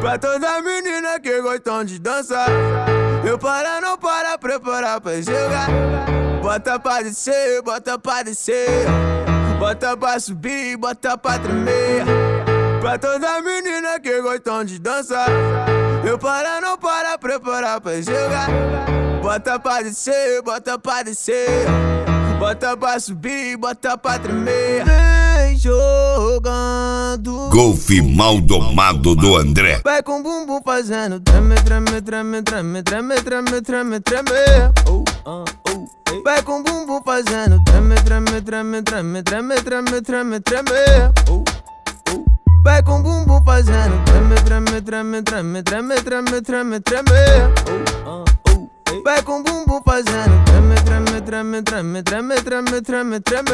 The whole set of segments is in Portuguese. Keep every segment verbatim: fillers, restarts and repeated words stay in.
Pra toda menina que gostam de dançar, eu para, não para, preparar pra jogar. Bota pra descer, bota pra descer, bota pra subir, bota pra tremer. Pra toda menina que gostam de dançar, eu para, não para, preparar pra jogar. Bota pra descer, bota pra descer, bota pra subir, bota pra tremer. Vem jogando Golfe mal domado do André. vai com bumbum fazendo treme, treme, treme, treme, treme, treme, treme, treme. Oh, uh, oh, hey. Vai com bumbum fazendo treme, treme, treme, treme, treme, treme, treme, treme. Oh, oh. Vai com bumbum fazendo treme, treme, treme, treme, treme, treme, treme, treme. Oh, uh, oh, hey. Vai com bumbum fazendo treme, treme, treme, treme, treme, treme, treme, treme.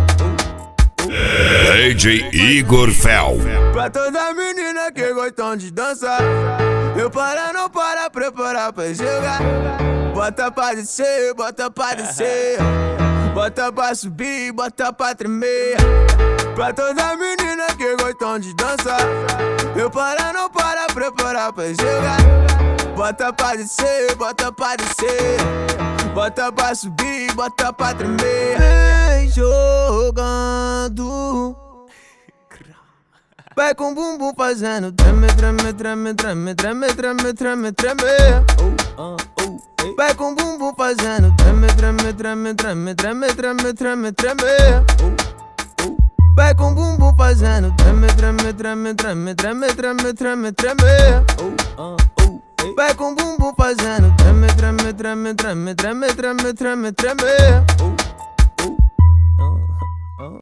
D J Igor Fel. Pra toda menina que gostam de dançar, eu para, não para, preparar pra jogar. Bota pra descer, bota pra descer, bota pra subir, bota pra tremer. Pra toda menina que gostam de dançar, eu para, não para, preparar pra jogar. Bota pra descer, bota pra descer, bota pra subir, bota pra tremer. Vem jogando vai com bumbum fazendo treme, treme, treme, treme, treme, treme, treme, treme. Oh, uh, oh, hey. Vai com bumbum fazendo treme, treme, treme, treme, treme, treme, treme, treme. Oh, oh. Vai com bumbum fazendo treme, treme, treme, treme, treme, treme, treme, treme. Oh, uh, oh, hey. Vai com bumbum fazendo treme, treme, treme, treme, treme, treme, treme, treme. Oh.